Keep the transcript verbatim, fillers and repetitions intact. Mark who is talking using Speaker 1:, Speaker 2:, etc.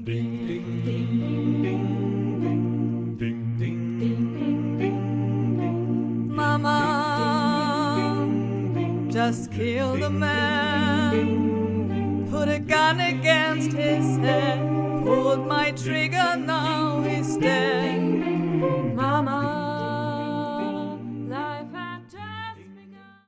Speaker 1: Ding, ding, ding, ding, ding, ding, ding, ding.
Speaker 2: Mama, just killed a man, put a gun against his head, pulled my trigger, now he's dead.